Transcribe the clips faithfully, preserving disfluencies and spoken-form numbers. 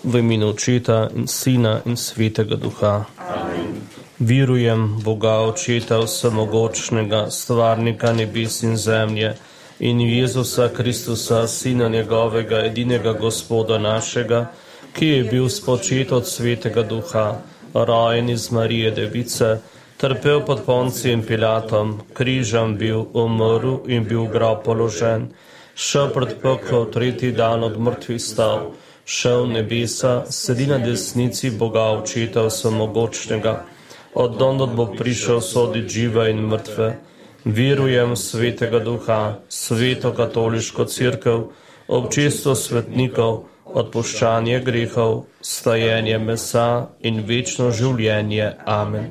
V imenu Očeta in Sina in Svetega Duha. Amen. Virujem Boga Očeta vsemogočnega, stvarnika nebes in zemlje, in Jezusa Kristusa, Sina njegovega, edinega Gospoda našega, ki je bil spočet od Svetega Duha, rojen iz Marije Device, trpel pod Poncijem Pilatom, križem bil, umrl in bil v grob položen, šel pred peklo, tretji dan od mrtvih stal, šel v nebesa, sedi na desnici Boga Očeta vsemogočnega, od dondod bo prišel soditi žive in mrtve. Virujem Svetega Duha, sveto katoliško cerkev, občestvo svetnikov, odpuščanje grehov, stajenje mesa in večno življenje. Amen.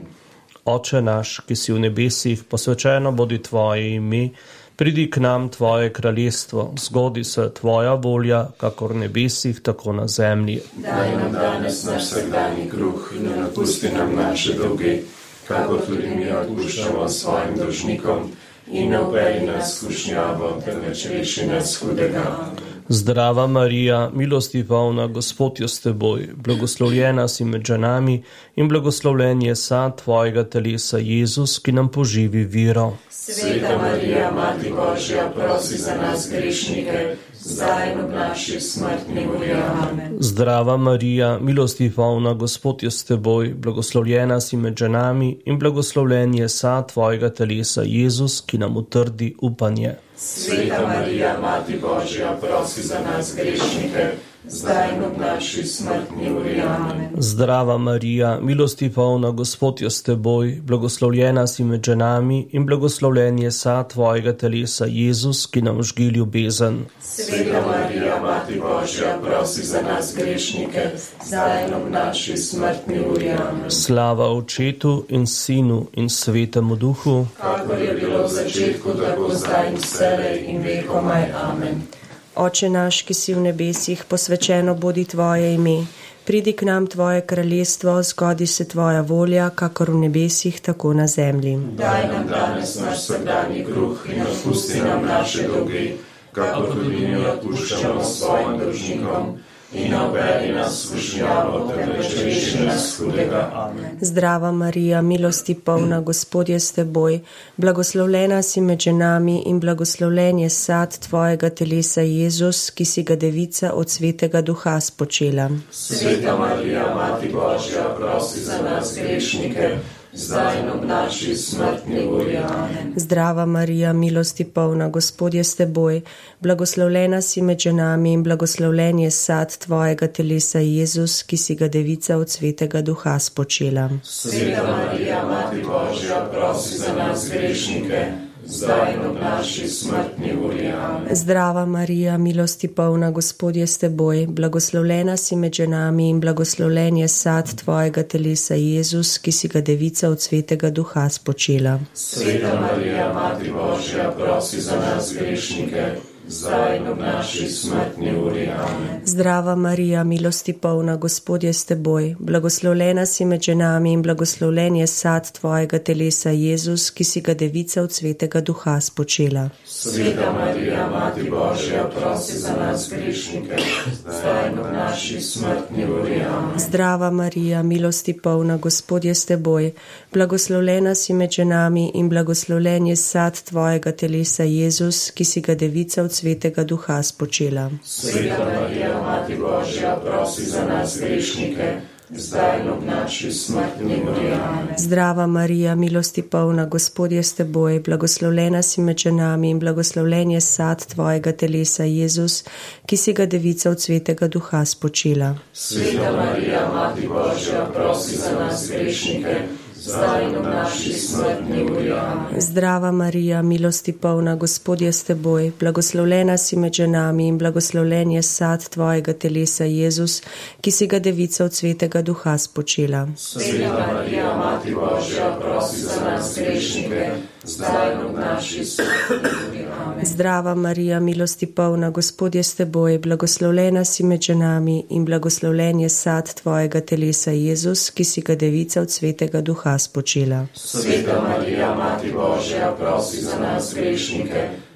Oče naš, ki si v nebesih, posvečeno bodi tvoje ime, pridi k nam tvoje kraljestvo, zgodi se tvoja volja, kakor v nebesih, tako na zemlji. Daj nam danes naš vsakdanji kruh in ne napusti nam naše dolge, kakor tudi mi odpuščamo svojim dolžnikom, in ne uvedi nas v skušnjavo, temveč reši nas hudega. Zdrava Marija, milosti polna, Gospod je s teboj, blagoslovljena si med ženami in blagoslovljen je sad tvojega telesa, Jezus, ki nam poživi vero. Sveta Marija, Mati Božja, prosi za nas grešnike, zdaj in ob naši smrtni uri. Amen. Zdrava Marija, milosti polna, Gospod je s teboj, blagoslovljena si med ženami in blagoslovljen je sad tvojega telesa, Jezus, ki nam utrdi upanje. Sveta Marija, Mati Božja, prosi za nas grešnike, zdaj in ob naši smrtni uri. Amen. Zdrava Marija, milosti polna, Gospod je s teboj, blagoslovljena si med ženami in blagoslovljen je sad tvojega telesa, Jezus, ki nam žgi ljubezen. Sveta Marija, Mati Božja, prosi za nas grešnike, zdaj in ob naši smrtni uri. Amen. Slava Očetu in Sinu in Svetemu Duhu, kakor je bilo v začetku, tako zdaj in vselej in vekomaj. Amen. Oče naš, ki si v nebesih, posvečeno bodi tvoje ime. Pridi k nam tvoje kraljestvo, zgodi se tvoja volja, kakor v nebesih, tako na zemlji. Daj nam danes naš vsakdanji kruh in odpusti nam naše dolge, kakor tudi mi odpuščamo svojim dolžnikom, in ne uvedi nas v skušnjavo, temveč reši nas hudega. Amen. Zdrava Marija, milosti polna, Gospod je s teboj, blagoslovljena si med ženami in blagoslovljen je sad tvojega telesa, Jezus, ki si ga devica od Svetega Duha spočela. Sveta Marija, Mati Božja, prosi za nas grešnike, zdaj in ob naši smrtni uri. Amen. Zdrava Marija, milosti polna, Gospod je s teboj, blagoslovljena si med ženami in blagoslovljen je sad tvojega telesa, Jezus, ki si ga devica od Svetega Duha spočela. Sveta Marija, Mati Božja, prosi za nas grešnike, zdaj in ob naši smrtni uri. Amen. Zdrava Marija, milosti polna, Gospod je s teboj, blagoslovljena si med ženami in blagoslovljen je sad tvojega telesa, Jezus, ki si ga devica od Svetega Duha spočela. Sveta Marija, Mati Božja, prosi za nas grešnike, zdaj in ob naši smrtni uri. Amen. Zdrava Marija, milosti polna, Gospod je s teboj, blagoslovljena si med ženami in blagoslovljen je sad tvojega telesa, Jezus, ki si ga devica od Svetega Duha spočela. Sveta Marija, Mati Božja, prosi za nas grešnike, zdaj in ob naši smrtni uri. Amen. Zdrava Marija, milosti polna, Gospod je s teboj, blagoslovljena si med ženami in blagoslovljen je sad tvojega telesa, Jezus, ki si ga devica od Svetega Duha spočela. Sveta Marija, Mati Božja, prosi za nas grešnike, zdaj in ob naši smrtni uri. Amen. Zdrava Marija, milosti polna, Gospod je s teboj, blagoslovljena si med ženami in blagoslovljen je sad tvojega telesa, Jezus, ki si ga devica od Svetega Duha spočela. Sveta Marija, Mati Božja, prosi za nas grešnike, zdaj in ob naši smrtni uri. Amen. Zdrava Marija, milosti polna, Gospod je s teboj, blagoslovljena si med ženami in blagoslovljen je sad tvojega telesa, Jezus, ki si ga devica od Svetega Duha spočela. Sveta Marija, Mati Božja, prosi za nas grešnike, zdaj in ob naši smrtni uri. Amen. Zdrava Marija, milosti polna, Gospod je s teboj, blagoslovljena si med ženami in blagoslovljen je sad tvojega telesa, Jezus, ki si ga devica od Svetega Duha spočela. Sveta Marija, Mati Božja, prosi za nas grešnike,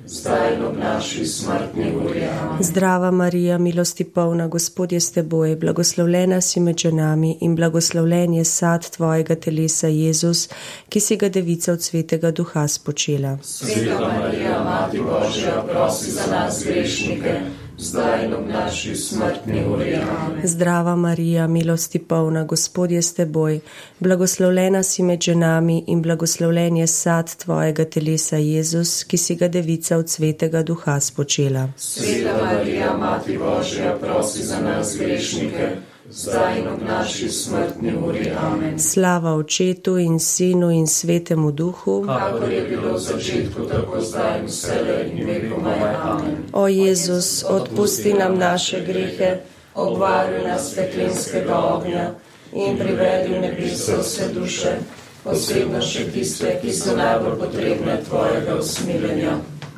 zdaj in ob naši smrtni uri. Amen. Zdrava Marija, milosti polna, Gospod je s teboj, blagoslovljena si med ženami in blagoslovljen je sad tvojega telesa, Jezus, ki si ga devica od Svetega Duha spočela. Sveta Marija, Mati Božja, prosi za nas grešnike, zdaj in ob naši smrtni uri. Amen. Zdrava Marija, milosti polna, Gospod je s teboj, blagoslovljena si med ženami in blagoslovljen je sad tvojega telesa, Jezus, ki si ga devica od Svetega Duha spočela. Sveta Marija, Mati Božja, prosi za nas grešnike, zdaj in ob naši smrtni uri. Amen. Slava Očetu in Sinu in Svetemu Duhu, kakor je bilo v začetku, tako zdaj in vselej in vekomaj. Amen. O Jezus, odpusti nam naše grehe, obvaruj nas peklenskega ognja in privedi v nebeso vse duše, posebno še tiste, ki so najbolj potrebne tvojega usmiljenja.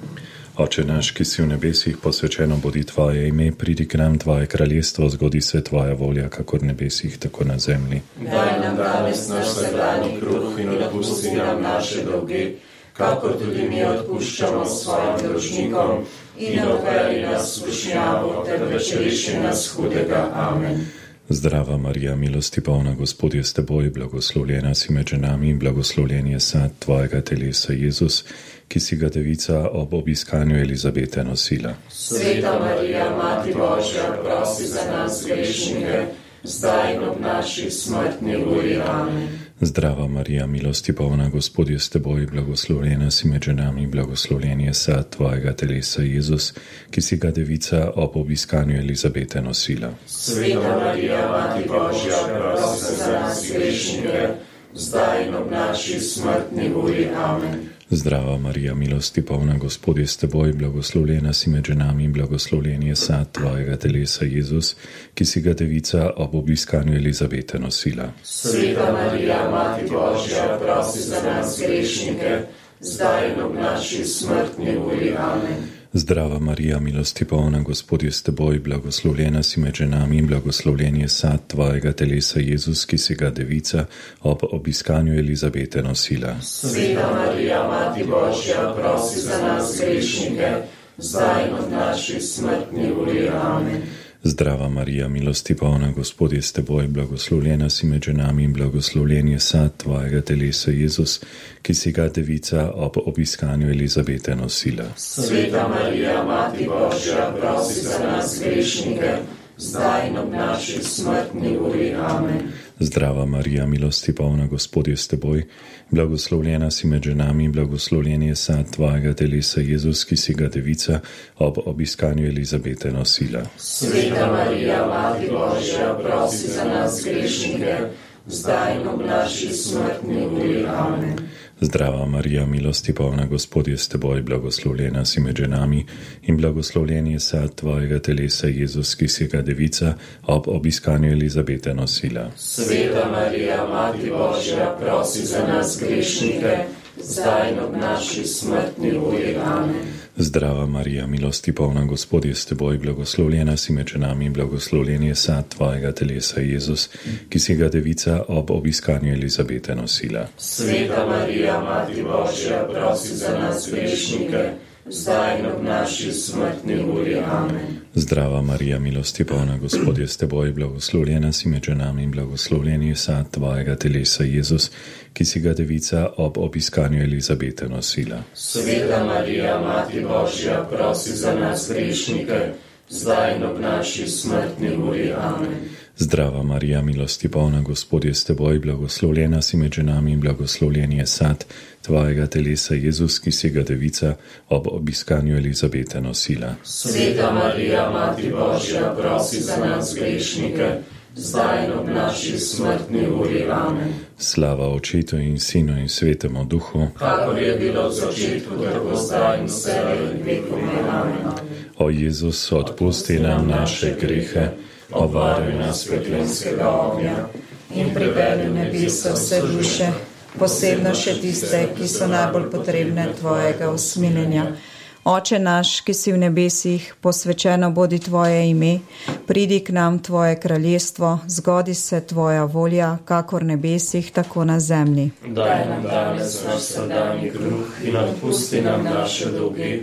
Oče naš, ki si v nebesih, posvečeno bodi tvoje ime, pridi k nam tvoje kraljestvo, zgodi se tvoja volja, kakor v nebesih, tako na zemlji. Daj nam danes naš vsakdanji kruh in odpusti nam naše dolge, kakor tudi mi odpuščamo svojim dolžnikom, in ne uvedi nas v skušnjavo, temveč reši nas hudega. Amen. Zdrava Marija, milosti polna, Gospod je s teboj, blagoslovljena si med ženami in blagoslovljen je sad tvojega telesa, Jezus, ki si ga devica ob obiskanju Elizabete nosila. Sveta Marija, Mati Božja, prosi za nas grešnike, zdaj in ob naši smrtni uri. Amen. Zdrava Marija, milosti polna, Gospod je s teboj, blagoslovljena si med ženami in blagoslovljen je sad tvojega telesa, Jezus, ki si ga devica ob obiskanju Elizabete nosila. Sveta Marija, Mati Božja, prosi za nas grešnike, zdaj in ob naši smrtni uri. Amen. Zdrava Marija, milosti polna, Gospod je s teboj, blagoslovljena si med ženami in blagoslovljen je sad tvojega telesa, Jezus, ki si ga devica ob obiskanju Elizabete nosila. Sveta Marija, Mati Božja, prosi za nas grešnike, zdaj in ob naši smrtni uri. Amen. Zdrava Marija, milosti polna, Gospod je s teboj, blagoslovljena si med ženami in blagoslovljen je sad tvojega telesa, Jezus, ki si ga devica ob obiskanju Elizabete nosila. Sveta Marija, Mati Božja, prosi za nas grešnike, zdaj in ob naši smrtni uri. Amen. Zdrava Marija, milosti polna, Gospod je s teboj, blagoslovljena si med ženami in blagoslovljen je sad tvojega telesa, Jezus, ki si ga devica ob obiskanju Elizabete nosila. Sveta Marija, Mati Božja, prosi za nas grešnike, zdaj in ob naši smrtni uri. Amen. Zdrava Marija, milosti polna, Gospod je s teboj, blagoslovljena si med ženami in blagoslovljen je sad tvojega telesa, Jezus, ki si ga devica ob obiskanju Elizabete nosila. Sveta Marija, Mati Božja, prosi za nas grešnike, zdaj in ob naši smrtni uri. Amen. Zdrava Marija, milosti polna, Gospod je s teboj, blagoslovljena si med ženami in blagoslovljen je sad tvojega telesa, Jezus, ki si ga devica ob obiskanju Elizabete nosila. Sveta Marija, Mati Božja, prosi za nas grešnike, zdaj in ob naši smrtni uri. Amen. Zdrava Marija, milosti polna, Gospod je s teboj, blagoslovljena si med ženami in blagoslovljen je sad tvojega telesa, Jezus, ki si ga devica ob obiskanju Elizabete nosila. Sveta Marija, Mati Božja, prosi za nas grešnike, zdaj in ob naši smrtni uri. Amen. Zdrava Marija, milosti polna, Gospod je s teboj, blagoslovljena si med ženami in blagoslovljen je sad tvojega telesa, Jezus, ki si ga devica ob obiskanju Elizabete nosila. Sveta Marija, Mati Božja, prosi za nas grešnike, zdaj in ob naši smrtni uri. Amen. Zdrava Marija, milosti polna, Gospod je s teboj, blagoslovljena si med ženami in blagoslovljen je sad tvojega telesa, Jezus, ki si ga devica ob obiskanju Elizabete nosila. Sveta Marija, Mati Božja, prosi za nas grešnike, zdaj in ob naši smrtni uri. Amen. Slava Očetu in Sinu in Svetemu Duhu, kakor je bilo v začetku, tako zdaj in vselej in vekomaj. Amen. O Jezus, odpusti nam naše grehe, obvaruj nas peklenskega ognja in privedi v nebeso vse duše, posebno še tiste, ki so najbolj potrebne tvojega usmiljenja. Oče naš, ki si v nebesih, posvečeno bodi tvoje ime, pridi k nam tvoje kraljestvo, zgodi se tvoja volja, kakor v nebesih, tako na zemlji. Daj nam danes naš vsakdanji kruh in odpusti nam naše dolge,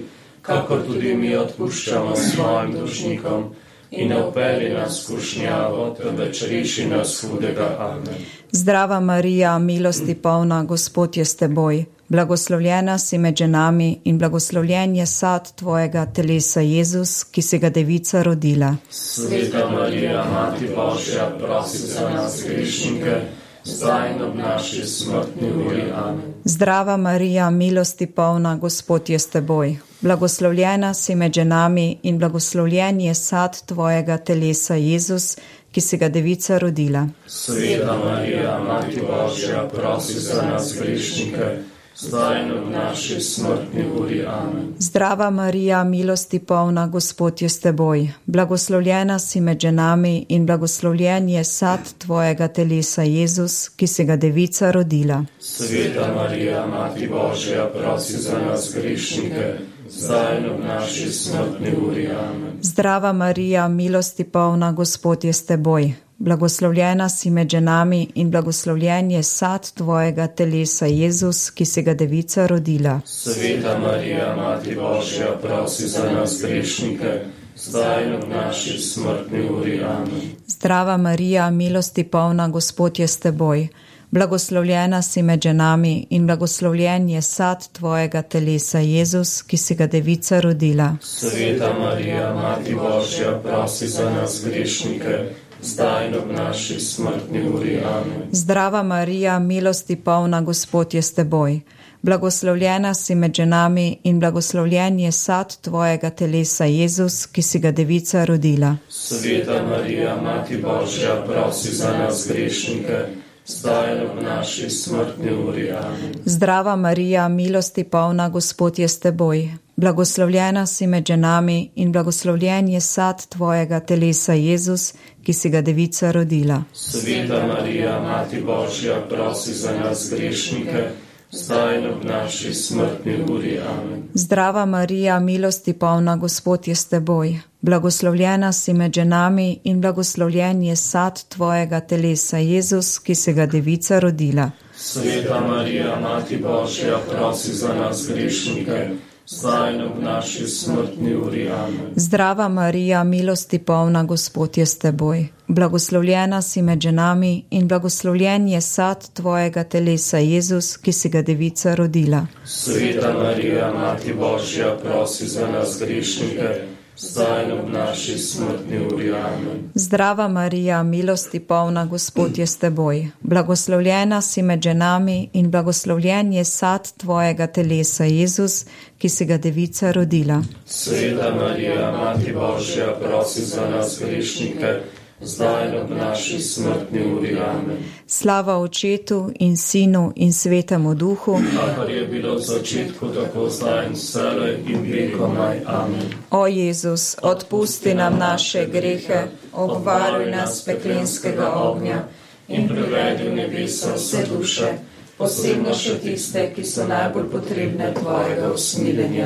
kakor tudi mi odpuščamo svojim dolžnikom. In ne vpelji nas v skušnjavo, temveč reši nas hudega. Amen. Zdrava Marija, milosti polna, Gospod je s teboj. Blagoslovljena si med ženami in blagoslovljen je sad tvojega telesa Jezus, ki si ga devica rodila. Sveta Marija, Mati Božja, prosi za nas grešnike, zdaj in ob naši smrtni uri. Amen. Zdrava Marija, milosti polna, Gospod je s teboj. Blagoslovljena si med ženami in blagoslovljen je sad tvojega telesa Jezus, ki si ga devica rodila. Sveta Marija, Mati Božja, prosi za nas grešnike, zdaj in ob naši smrtni uri. Amen. Zdrava Marija, milosti polna, Gospod je s teboj. Blagoslovljena si med ženami in blagoslovljen je sad tvojega telesa Jezus, ki si ga devica rodila. Sveta Marija, Mati Božja, prosi za nas grešnike, zdaj in ob naši smrtni uri. Amen. Zdrava Marija, milosti polna, Gospod je s teboj. Blagoslovljena si med ženami in blagoslovljen je sad tvojega telesa Jezus, ki si ga devica rodila. Sveta Marija, Mati Božja, prosi za nas grešnike, zdaj in ob naši smrtni uri. Amen. Zdrava Marija, milosti polna, Gospod je s teboj. Blagoslovljena si med ženami in blagoslovljen je sad tvojega telesa Jezus, ki si ga devica rodila. Sveta Marija, Mati Božja, prosi za nas grešnike, zdaj in ob naši smrtni uri. Amen. Zdrava Marija, milosti polna, Gospod je s teboj. Blagoslovljena si med ženami in blagoslovljen je sad tvojega telesa Jezus, ki si ga devica rodila. Sveta Marija, Mati Božja, prosi za nas grešnike, zdaj in ob naši smrtni uri. Amen. Zdrava Marija, milosti polna, Gospod je s teboj. Blagoslovljena si med ženami in blagoslovljen je sad tvojega telesa Jezus, ki si ga devica rodila. Sveta Marija, Mati Božja, prosi za nas grešnike, zdaj in ob naši smrtni uri. Amen. Zdrava Marija, milosti polna, Gospod je s teboj. Blagoslovljena si med ženami in blagoslovljen je sad tvojega telesa Jezus, ki si ga devica rodila. Sveta Marija, Mati Božja, prosi za nas grešnike, zdaj in ob naši smrtni uri. Amen. Zdrava Marija, milosti polna, Gospod je s teboj. Blagoslovljena si med ženami in blagoslovljen je sad tvojega telesa Jezus, ki si ga devica rodila. Sveta Marija, Mati Božja, prosi za nas grešnike, zdaj in ob naši smrtni uri. Amen. Zdrava Marija, milosti polna, Gospod je s teboj. Blagoslovljena si med ženami in blagoslovljen je sad tvojega telesa Jezus, ki si ga devica rodila. Sveta Marija, Mati Božja, prosi za nas grešnike, zdaj in ob naši smrtni uri. Amen. Slava Očetu in Sinu in Svetemu Duhu, kakor je bilo v začetku, tako zdaj in vselej in vekomaj. Amen. O Jezus, odpusti nam naše grehe, obvaruj nas peklenskega ognja in privedi v nebesa vse duše, posebno še tiste, ki so najbolj potrebne tvojega usmiljenja.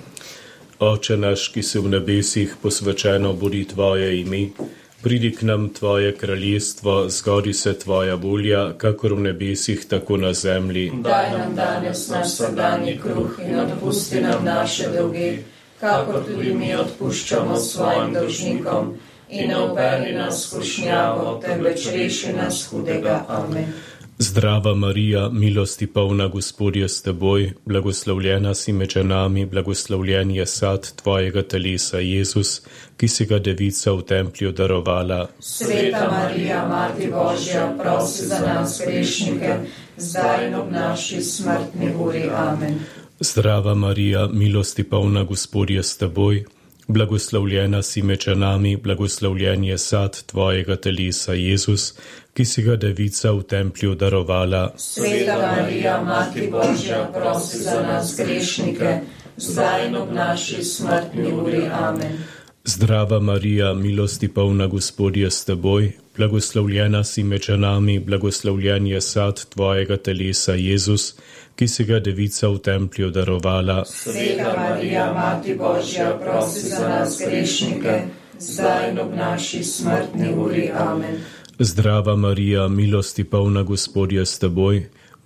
Oče naš, ki si v nebesih, posvečeno bodi tvoje ime. Pridi k nam tvoje kraljestvo, zgodi se tvoja volja, kakor v nebesih, tako na zemlji. Daj nam danes naš vsakdanji kruh in odpusti nam naše dolge, kakor tudi mi odpuščamo svojim dolžnikom. In ne vpelji nas v skušnjavo, temveč reši nas hudega. Amen. Zdrava Marija, milosti polna, Gospod je s teboj, blagoslovljena si med ženami, blagoslovljen je sad tvojega telesa Jezus, ki si ga devica v templju darovala. Sveta Marija, Mati Božja, prosi za nas grešnike, zdaj in ob naši smrtni uri. Amen. Zdrava Marija, milosti polna, Gospod je s teboj, blagoslovljena si med ženami, blagoslovljen je sad tvojega telesa Jezus, ki si ga devica v templju darovala. Sveta Marija, Mati Božja, prosi za nas grešnike, zdaj in ob naši smrtni uri. Amen. Zdrava Marija, milosti polna, Gospod je s teboj, blagoslovljena si med ženami, blagoslovljen je sad tvojega telesa Jezus, ki si ga devica v templju darovala. Sveta Marija, Mati Božja, prosi za nas grešnike, zdaj in ob naši smrtni uri. Amen. Zdrava Marija, milosti polna, Gospod je s teboj,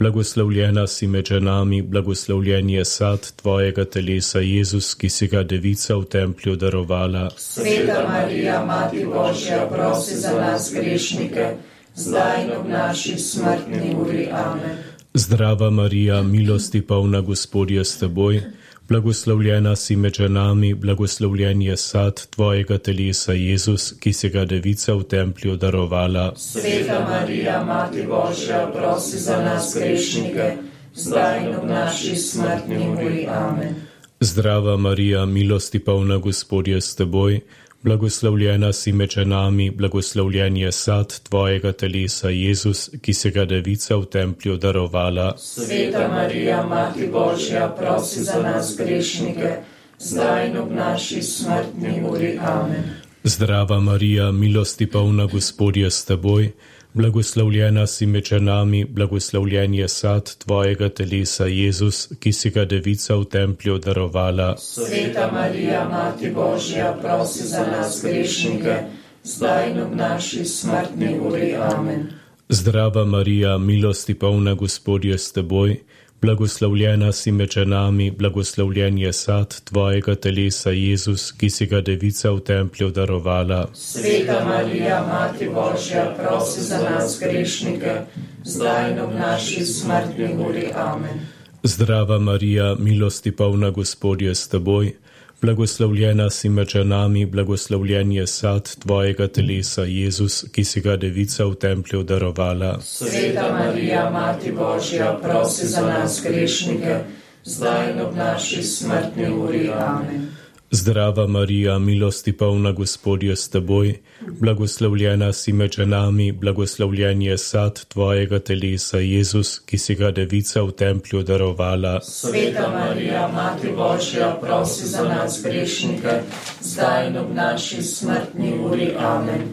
blagoslovljena si med ženami, blagoslovljen je sad tvojega telesa, Jezus, ki si ga devica v templju darovala. Sveta Marija, Mati Božja, prosi za nas grešnike, zdaj in ob naši smrtni uri. Amen. Zdrava Marija, milosti polna, Gospod je s teboj, blagoslovljena si med ženami, blagoslovljen je sad tvojega telesa, Jezus, ki si ga devica v templju darovala. Sveta Marija, Mati Božja, prosi za nas grešnike, zdaj in ob naši smrtni uri. Amen. Zdrava Marija, milosti polna, Gospod je s teboj, blagoslovljena si med ženami, blagoslovljen je sad tvojega telesa, Jezus, ki si ga devica v templju darovala. Sveta Marija, Mati Božja, prosi za nas grešnike, zdaj in ob naši smrtni uri. Amen. Zdrava Marija, milosti polna, Gospod je s teboj, blagoslovljena si med ženami, blagoslovljen je sad tvojega telesa, Jezus, ki si ga devica v templju darovala. Sveta Marija, Mati Božja, prosi za nas grešnike, zdaj in ob naši smrtni uri. Amen. Zdrava Marija, milosti polna, Gospod je s teboj, blagoslovljena si med ženami, blagoslovljen je sad tvojega telesa, Jezus, ki si ga devica v templju darovala. Sveta Marija, Mati Božja, prosi za nas grešnike, zdaj in ob naši smrtni uri. Amen. Zdrava Marija, milosti polna, Gospod je s teboj, blagoslovljena si med ženami, blagoslovljen je sad tvojega telesa, Jezus, ki si ga devica v templju darovala. Sveta Marija, Mati Božja, prosi za nas grešnike, zdaj in ob naši smrtni uri. Amen. Zdrava Marija, milosti polna, Gospod je s teboj, blagoslovljena si med ženami, blagoslovljen je sad tvojega telesa, Jezus, ki si ga devica v templju darovala. Sveta Marija, Mati Božja, prosi za nas grešnike, zdaj in ob naši smrtni uri. Amen.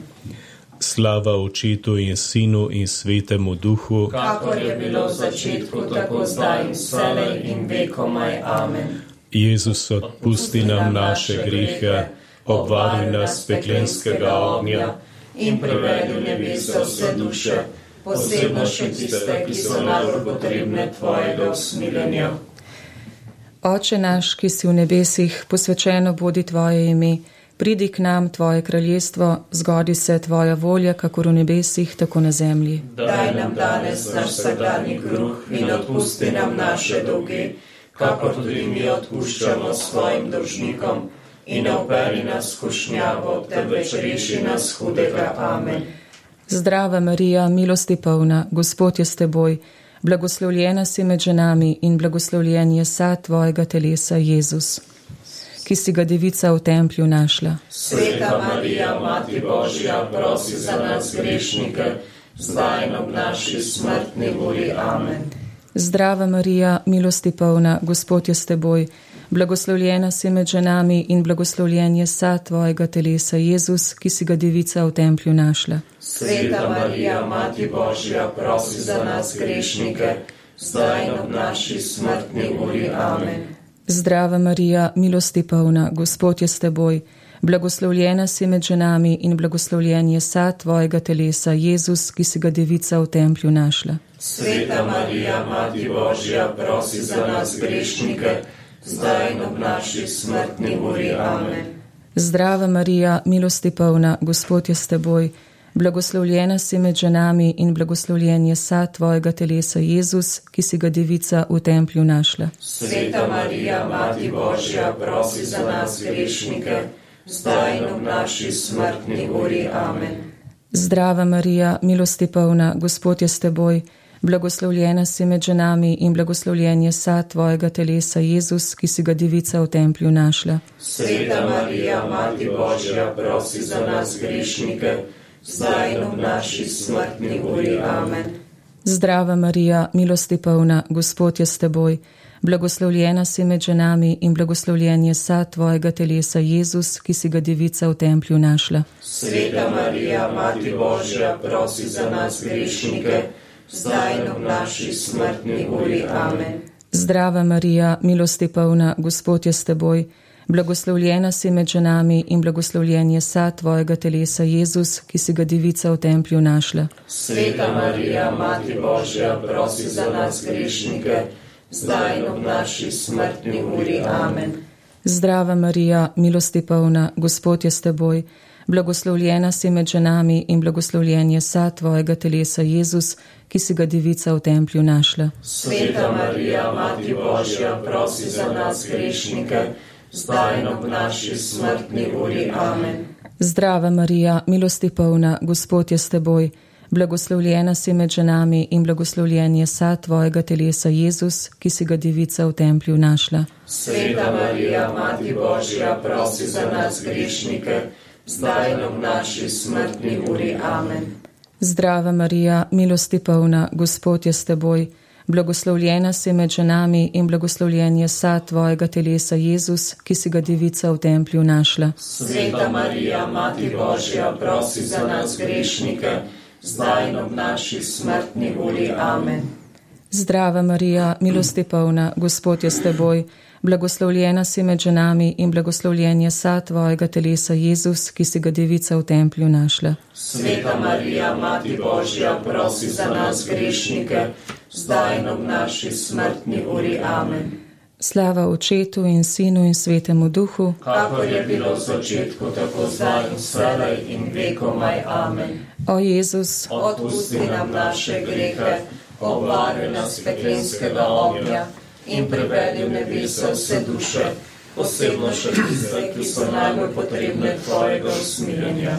Slava Očetu in Sinu in Svetemu Duhu, kakor je bilo v začetku, tako zdaj in vselej in vekomaj. Amen. Jezus, odpusti nam naše grehe, obvari nas peklenskega ognja in privedi v nebesa vse duše, posebno še tiste, ki so najbolj potrebne tvojega usmiljenja. Oče naš, ki si v nebesih, posvečeno bodi tvoje ime, pridi k nam tvoje kraljestvo, zgodi se tvoja volja, kakor v nebesih, tako na zemlji. Daj nam danes naš vsakdanji kruh in odpusti nam naše dolge, kakor tudi mi odpuščamo svojim dolžnikom, in ne vpelji nas v skušnjavo, temveč reši nas hudega. Amen. Zdrava Marija, milosti polna, Gospod je s teboj, blagoslovljena si med ženami in blagoslovljen je sad tvojega telesa, Jezus, ki si ga devica v templju našla. Sveta Marija, Mati Božja, prosi za nas grešnike, zdaj in ob naši smrtni uri. Amen. Zdrava Marija, milosti polna, Gospod je s teboj, blagoslovljena si med ženami in blagoslovljen je sad tvojega telesa, Jezus, ki si ga devica v templju našla. Sveta Marija, Mati Božja, prosi za nas grešnike, zdaj in ob naši smrtni uri. Amen. Zdrava Marija, milosti polna, Gospod je s teboj, blagoslovljena si med ženami in blagoslovljen je sad tvojega telesa, Jezus, ki si ga devica v templju našla. Sveta Marija, Mati Božja, prosi za nas grešnike, zdaj in ob naši smrtni uri. Amen. Zdrava Marija, milosti polna, Gospod je s teboj, blagoslovljena si med ženami in blagoslovljen je sad tvojega telesa, Jezus, ki si ga devica v templju našla. Sveta Marija, Mati Božja, prosi za nas grešnike, zdaj in ob naši smrtni uri. Amen. Zdrava Marija, milosti polna, Gospod je s teboj, blagoslovljena si med ženami in blagoslovljen je sad tvojega telesa, Jezus, ki si ga devica v templju našla. Sveta Marija, Mati Božja, prosi za nas grešnike, zdaj in ob naši smrtni uri. Amen. Zdrava Marija, milosti polna, Gospod je s teboj, blagoslovljena si med ženami in blagoslovljen je sad tvojega telesa, Jezus, ki si ga devica v templju našla. Sveta Marija, Mati Božja, prosi za nas grešnike, zdaj in ob naši smrtni uri. Amen. Zdrava Marija, milosti polna, Gospod je s teboj, Blagoslovljena si med ženami in blagoslovljen je sad tvojega telesa, Jezus, ki si ga devica v templju našla. Sveta Marija, Mati Božja, prosi za nas grešnike, zdaj in ob naši smrtni uri. Amen. Zdrava Marija, milosti polna, Gospod je s teboj. Blagoslovljena si med ženami in blagoslovljen je sad tvojega telesa, Jezus, ki si ga devica v templju našla. Sveta Marija, Mati Božja, prosi za nas grešnike, zdaj in ob naši smrtni uri. Amen. Zdrava Marija, milosti polna, Gospod je s teboj. Blagoslovljena si med ženami in blagoslovljen je sad tvojega telesa, Jezus, ki si ga devica v templju našla. Sveta Marija, Mati Božja, prosi za nas grešnike, zdaj in ob naši smrtni uri. Amen. Zdrava Marija, milosti polna, Gospod je s teboj. Blagoslovljena si med ženami in blagoslovljen je sad tvojega telesa, Jezus, ki si ga devica v templju našla. Sveta Marija, Mati Božja, prosi za nas grešnike, zdaj in ob naši smrtni uri. Amen. Zdrava Marija, milosti polna, Gospod je s teboj. Blagoslovljena si med ženami in blagoslovljen je sad tvojega telesa, Jezus, ki si ga devica v templju našla. Sveta Marija, Mati Božja, prosi za nas grešnike, zdaj in ob naši smrtni uri. Amen. Slava Očetu in Sinu in Svetemu Duhu, kakor je bilo v začetku, tako zdaj in vselej in vekomaj. Amen. O Jezus, odpusti nam naše grehe, obvaruj nas peklenskega ognja in privedi v nebesa vse duše, posebno še tiste, ki so najbolj potrebne tvojega usmiljenja.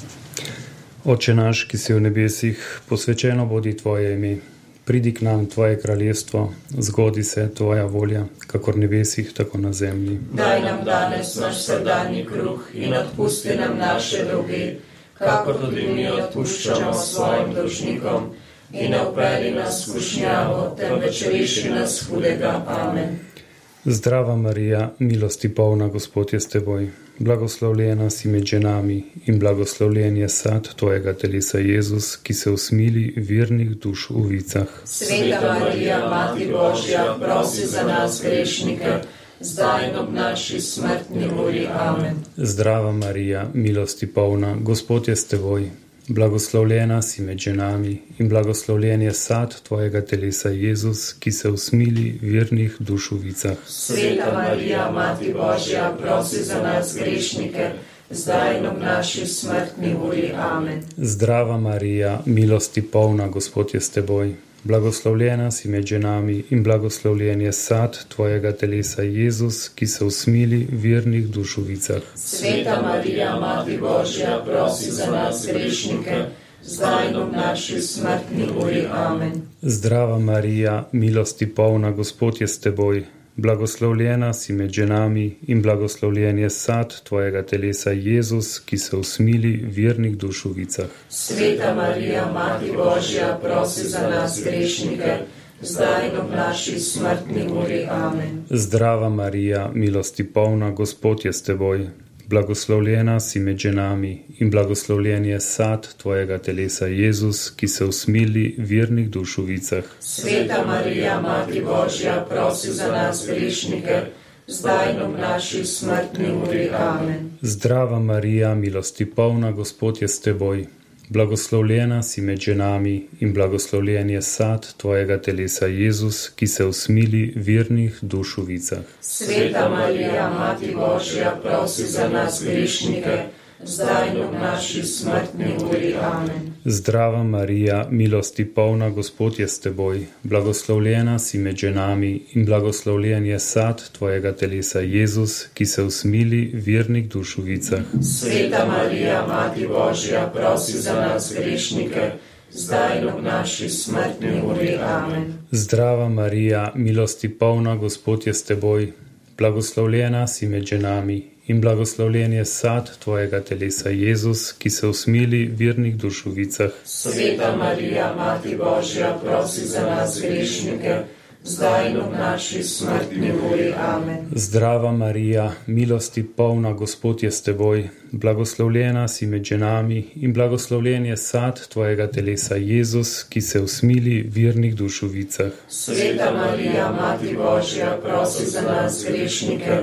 Oče naš, ki si v nebesih, posvečeno bodi tvoje ime. Pridi k nam tvoje kraljestvo, zgodi se tvoja volja, kakor v nebesih, tako na zemlji. Daj nam danes naš vsakdanji kruh in odpusti nam naše dolge, kakor tudi mi odpuščamo svojim dolžnikom, in ne vpelji nas v skušnjavo, temveč reši nas hudega. Amen. Zdrava Marija, milosti polna, Gospod je s teboj. Blagoslovljena si med ženami in blagoslovljen je sad tvojega telesa, Jezus, ki se usmili vernih duš v vicah. Sveta Marija, Mati Božja, prosi za nas grešnike, zdaj in ob naši smrtni uri. Amen. Zdrava Marija, milosti polna, Gospod je s teboj. Blagoslovljena si med ženami in blagoslovljen je sad tvojega telesa, Jezus, ki se usmili vernih duš v vicah. Sveta Marija, Mati Božja, prosi za nas grešnike, zdaj in ob naši smrtni uri. Amen. Zdrava Marija, milosti polna, Gospod je s teboj. Blagoslovljena si med ženami in blagoslovljen je sad tvojega telesa, Jezus, ki se usmili vernih duš v vicah. Sveta Marija, Mati Božja, prosi za nas grešnike, zdaj in ob naši smrtni uri. Amen. Zdrava Marija, milosti polna, Gospod je s teboj. Blagoslovljena si med ženami in blagoslovljen je sad tvojega telesa, Jezus, ki se usmili vernih duš v vicah. Sveta Marija, Mati Božja, prosi za nas grešnike, zdaj in ob naši smrtni uri. Amen. Zdrava Marija, milosti polna, Gospod je s teboj. Blagoslovljena si med ženami in blagoslovljen je sad tvojega telesa, Jezus, ki se usmili vernih duš v vicah. Sveta Marija, Mati Božja, prosi za nas grešnike, zdaj in ob naši smrtni uri. Amen. Zdrava Marija, milosti polna, Gospod je s teboj. Blagoslovljena si med ženami in blagoslovljen je sad tvojega telesa, Jezus, ki se usmili vernih duš v vicah. Sveta Marija, Mati Božja, prosi za nas grešnike, zdaj in ob naši smrtni uri. Amen. Zdrava Marija, milosti polna, Gospod je s teboj. Blagoslovljena si med ženami in blagoslovljen je sad tvojega telesa, Jezus, ki se usmili vernih duš v vicah. Sveta Marija, Mati Božja, prosi za nas grešnike, zdaj in ob naši smrtni uri. Amen. Zdrava Marija, milosti polna, Gospod je s teboj. Blagoslovljena si med ženami in blagoslovljen je sad tvojega telesa, Jezus, ki se usmili vernih duš v vicah. Sveta Marija, Mati Božja, prosi za nas grešnike, zdaj in ob naši smrtni uri. Amen. Zdrava Marija, milosti polna, Gospod je s teboj. Blagoslovljena si med ženami in blagoslovljen je sad tvojega telesa, Jezus, ki se usmili vernih duš v vicah. Sveta Marija, Mati Božja, prosi za nas grešnike,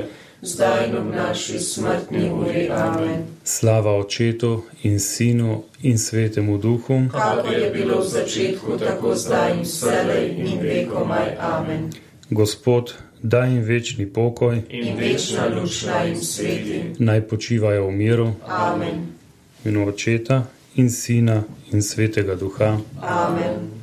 zdaj in v naši smrtni uri. Amen. Slava Očetu in Sinu in Svetemu Duhu, kakor je bilo v začetku, tako zdaj in vselej in vekomaj. Amen. Gospod, daj jim večni pokoj in večna luč naj jim sveti. Naj počivajo v miru. Amen. V imenu Očeta in Sina in Svetega Duha. Amen.